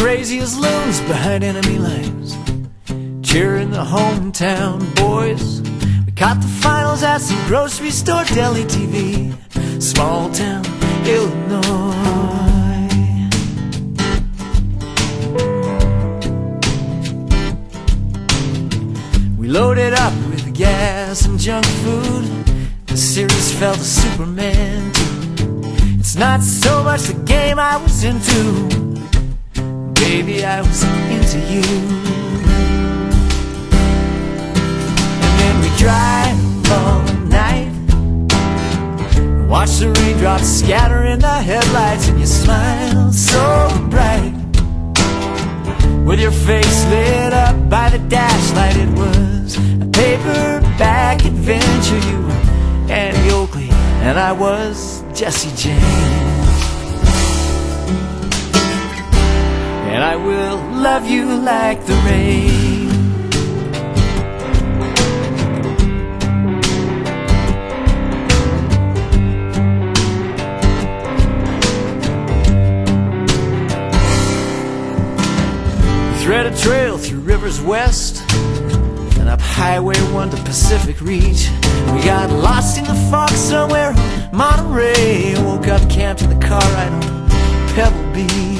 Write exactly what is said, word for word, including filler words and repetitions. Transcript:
crazy as loons behind enemy lines, cheering the hometown boys. We caught the finals at some grocery store deli T V, small town Illinois. We loaded up with gas and junk food. The series felt a Superman too. It's not so much the game I was into, baby, I was into you. And then we drive all night, watch the raindrops scatter in the headlights, and you smile so bright, with your face lit up by the dash light. It was a paperback adventure. You were Annie Oakley and I was Jesse James. And I will love you like the rain. We thread a trail through rivers west and up Highway one to Pacific Reach. We got lost in the fog somewhere in Monterey. Woke up camped in the car right on Pebble Beach.